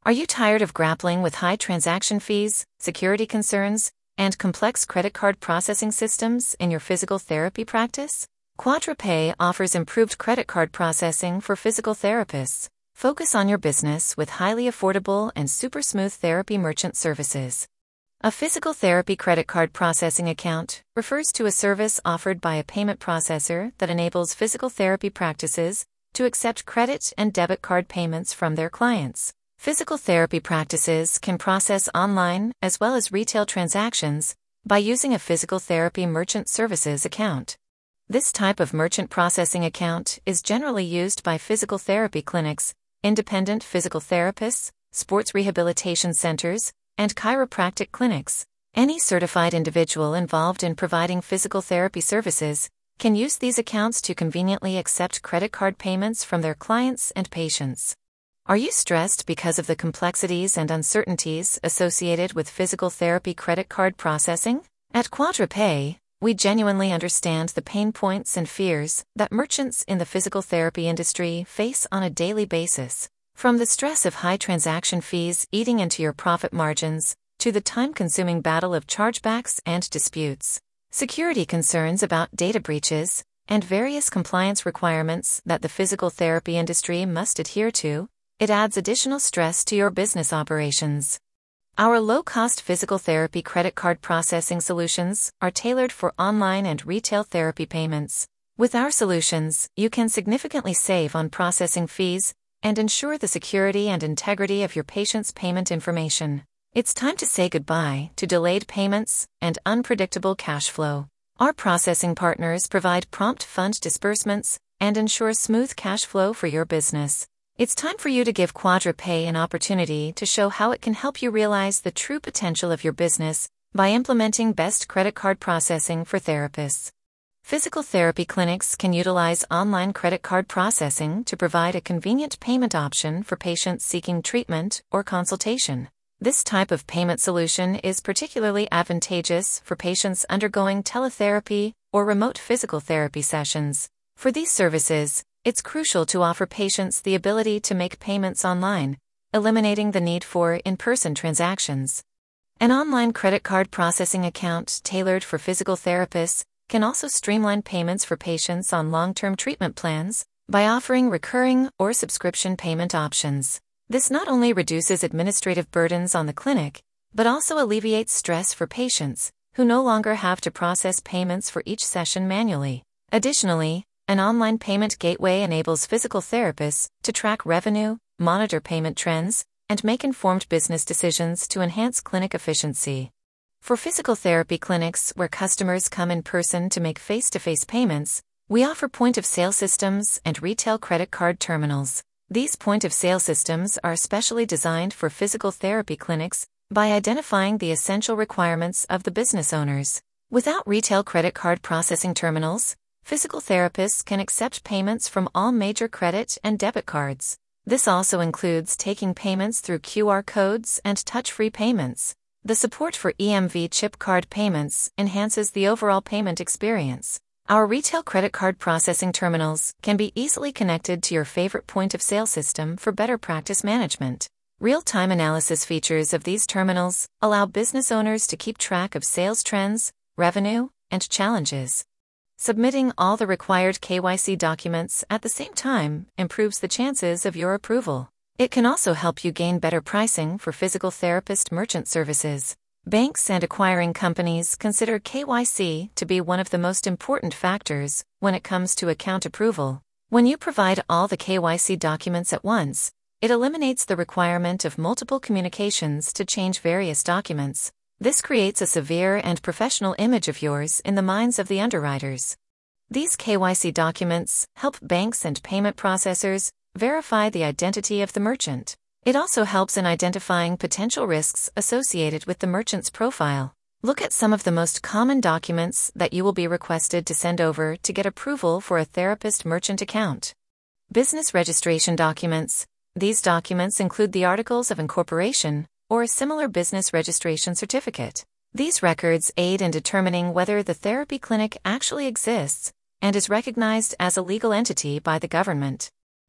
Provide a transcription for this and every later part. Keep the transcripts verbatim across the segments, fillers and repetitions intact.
Are you tired of grappling with high transaction fees, security concerns, and complex credit card processing systems in your physical therapy practice? QuadraPay offers improved credit card processing for physical therapists. Focus on your business with highly affordable and super smooth therapy merchant services. A physical therapy credit card processing account refers to a service offered by a payment processor that enables physical therapy practices to accept credit and debit card payments from their clients. Physical therapy practices can process online as well as retail transactions by using a physical therapy merchant services account. This type of merchant processing account is generally used by physical therapy clinics, independent physical therapists, sports rehabilitation centers, and chiropractic clinics. Any certified individual involved in providing physical therapy services can use these accounts to conveniently accept credit card payments from their clients and patients. Are you stressed because of the complexities and uncertainties associated with physical therapy credit card processing? At QuadraPay, we genuinely understand the pain points and fears that merchants in the physical therapy industry face on a daily basis. From the stress of high transaction fees eating into your profit margins, to the time-consuming battle of chargebacks and disputes, security concerns about data breaches, and various compliance requirements that the physical therapy industry must adhere to, it adds additional stress to your business operations. Our low-cost physical therapy credit card processing solutions are tailored for online and retail therapy payments. With our solutions, you can significantly save on processing fees and ensure the security and integrity of your patient's payment information. It's time to say goodbye to delayed payments and unpredictable cash flow. Our processing partners provide prompt fund disbursements and ensure smooth cash flow for your business. It's time for you to give QuadraPay an opportunity to show how it can help you realize the true potential of your business by implementing best credit card processing for therapists. Physical therapy clinics can utilize online credit card processing to provide a convenient payment option for patients seeking treatment or consultation. This type of payment solution is particularly advantageous for patients undergoing teletherapy or remote physical therapy sessions. For these services, it's crucial to offer patients the ability to make payments online, eliminating the need for in-person transactions. An online credit card processing account tailored for physical therapists can also streamline payments for patients on long-term treatment plans by offering recurring or subscription payment options. This not only reduces administrative burdens on the clinic, but also alleviates stress for patients who no longer have to process payments for each session manually. Additionally, an online payment gateway enables physical therapists to track revenue, monitor payment trends, and make informed business decisions to enhance clinic efficiency. For physical therapy clinics where customers come in person to make face-to-face payments, we offer point-of-sale systems and retail credit card terminals. These point-of-sale systems are specially designed for physical therapy clinics by identifying the essential requirements of the business owners. Without retail credit card processing terminals, physical therapists can accept payments from all major credit and debit cards. This also includes taking payments through Q R codes and touch-free payments. The support for E M V chip card payments enhances the overall payment experience. Our retail credit card processing terminals can be easily connected to your favorite point-of-sale system for better practice management. Real-time analysis features of these terminals allow business owners to keep track of sales trends, revenue, and challenges. Submitting all the required K Y C documents at the same time improves the chances of your approval. It can also help you gain better pricing for physical therapist merchant services. Banks and acquiring companies consider K Y C to be one of the most important factors when it comes to account approval. When you provide all the K Y C documents at once, it eliminates the requirement of multiple communications to change various documents. This creates a severe and professional image of yours in the minds of the underwriters. These K Y C documents help banks and payment processors verify the identity of the merchant. It also helps in identifying potential risks associated with the merchant's profile. Look at some of the most common documents that you will be requested to send over to get approval for a therapist merchant account. Business registration documents. These documents include the articles of incorporation or a similar business registration certificate. These records aid in determining whether the therapy clinic actually exists and is recognized as a legal entity by the government.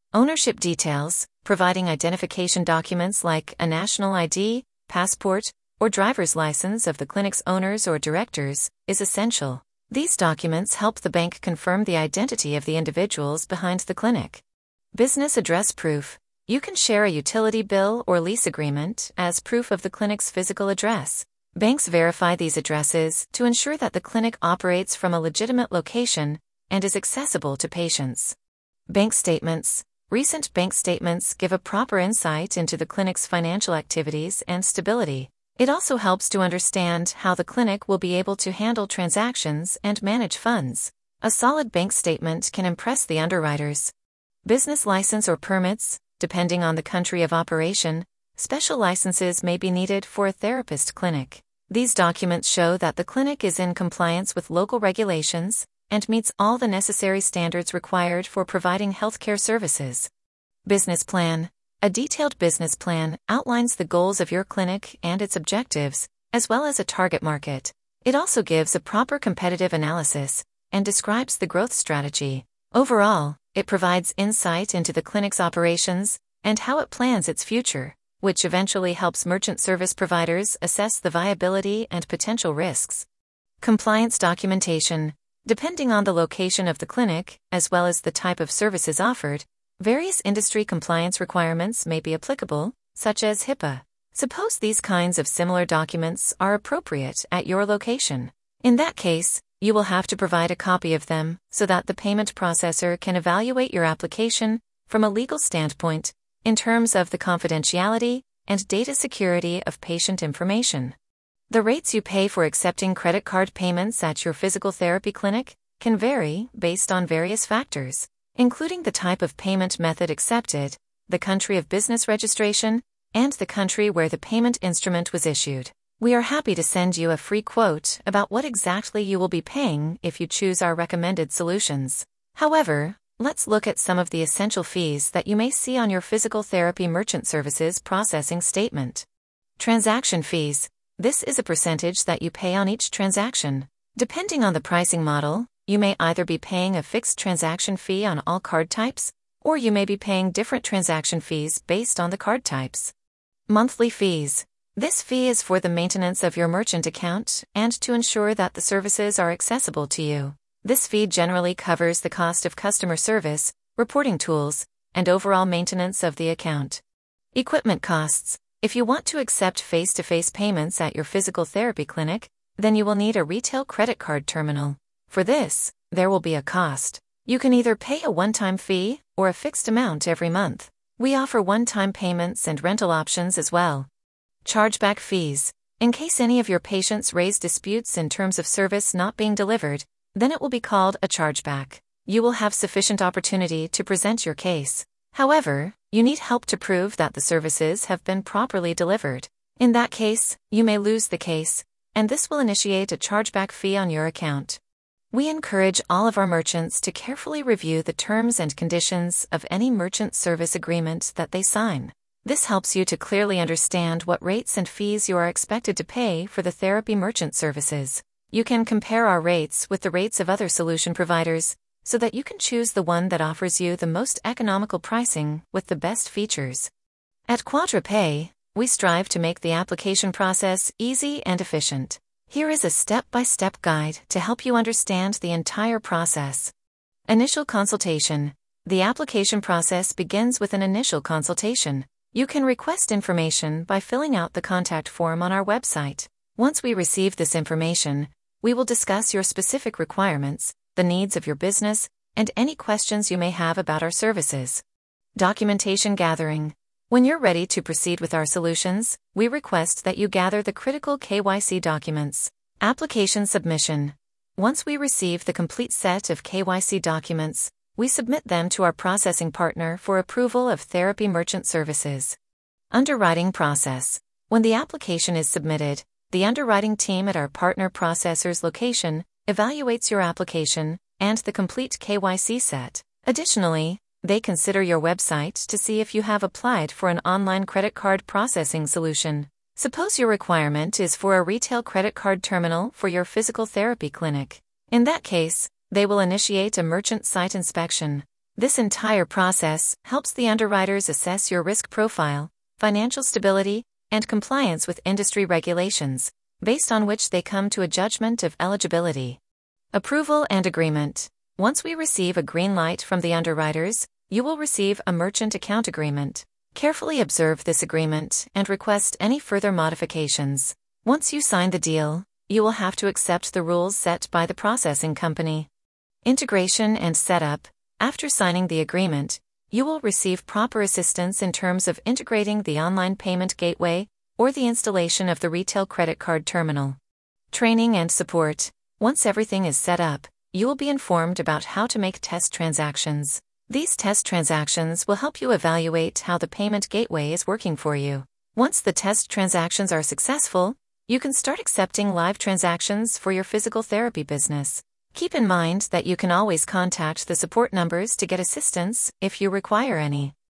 Ownership details, providing identification documents like a national I D, passport, or driver's license of the clinic's owners or directors, is essential. These documents help the bank confirm the identity of the individuals behind the clinic. Business address proof. You can share a utility bill or lease agreement as proof of the clinic's physical address. Banks verify these addresses to ensure that the clinic operates from a legitimate location and is accessible to patients. Bank statements. Recent bank statements give a proper insight into the clinic's financial activities and stability. It also helps to understand how the clinic will be able to handle transactions and manage funds. A solid bank statement can impress the underwriters. Business license or permits. Depending on the country of operation, special licenses may be needed for a therapist clinic. These documents show that the clinic is in compliance with local regulations and meets all the necessary standards required for providing healthcare services. Business plan. A detailed business plan outlines the goals of your clinic and its objectives, as well as a target market. It also gives a proper competitive analysis and describes the growth strategy. Overall, it provides insight into the clinic's operations and how it plans its future, which eventually helps merchant service providers assess the viability and potential risks. Compliance documentation. Depending on the location of the clinic, as well as the type of services offered, various industry compliance requirements may be applicable, such as HIPAA. Suppose these kinds of similar documents are appropriate at your location. In that case, you will have to provide a copy of them so that the payment processor can evaluate your application from a legal standpoint in terms of the confidentiality and data security of patient information. The rates you pay for accepting credit card payments at your physical therapy clinic can vary based on various factors, including the type of payment method accepted, the country of business registration, and the country where the payment instrument was issued. We are happy to send you a free quote about what exactly you will be paying if you choose our recommended solutions. However, let's look at some of the essential fees that you may see on your physical therapy merchant services processing statement. Transaction fees. This is a percentage that you pay on each transaction. Depending on the pricing model, you may either be paying a fixed transaction fee on all card types, or you may be paying different transaction fees based on the card types. Monthly fees. This fee is for the maintenance of your merchant account and to ensure that the services are accessible to you. This fee generally covers the cost of customer service, reporting tools, and overall maintenance of the account. Equipment costs. If you want to accept face-to-face payments at your physical therapy clinic, then you will need a retail credit card terminal. For this, there will be a cost. You can either pay a one-time fee or a fixed amount every month. We offer one-time payments and rental options as well. Chargeback fees. In case any of your patients raise disputes in terms of service not being delivered, then it will be called a chargeback. You will have sufficient opportunity to present your case. However, you need help to prove that the services have been properly delivered. In that case, you may lose the case, and this will initiate a chargeback fee on your account. We encourage all of our merchants to carefully review the terms and conditions of any merchant service agreement that they sign. This helps you to clearly understand what rates and fees you are expected to pay for the therapy merchant services. You can compare our rates with the rates of other solution providers, so that you can choose the one that offers you the most economical pricing with the best features. At QuadraPay, we strive to make the application process easy and efficient. Here is a step-by-step guide to help you understand the entire process. Initial consultation. The application process begins with an initial consultation. You can request information by filling out the contact form on our website. Once we receive this information, we will discuss your specific requirements, the needs of your business, and any questions you may have about our services. Documentation gathering. When you're ready to proceed with our solutions, we request that you gather the critical K Y C documents. Application submission. Once we receive the complete set of K Y C documents, we submit them to our processing partner for approval of therapy merchant services. Underwriting process. When the application is submitted, the underwriting team at our partner processor's location evaluates your application and the complete K Y C set. Additionally, they consider your website to see if you have applied for an online credit card processing solution. Suppose your requirement is for a retail credit card terminal for your physical therapy clinic. In that case, they will initiate a merchant site inspection. This entire process helps the underwriters assess your risk profile, financial stability, and compliance with industry regulations, based on which they come to a judgment of eligibility. Approval and agreement. Once we receive a green light from the underwriters, you will receive a merchant account agreement. Carefully observe this agreement and request any further modifications. Once you sign the deal, you will have to accept the rules set by the processing company. Integration and setup. After signing the agreement, you will receive proper assistance in terms of integrating the online payment gateway or the installation of the retail credit card terminal. Training and support. Once everything is set up, you will be informed about how to make test transactions. These test transactions will help you evaluate how the payment gateway is working for you. Once the test transactions are successful, you can start accepting live transactions for your physical therapy business. Keep in mind that you can always contact the support numbers to get assistance if you require any.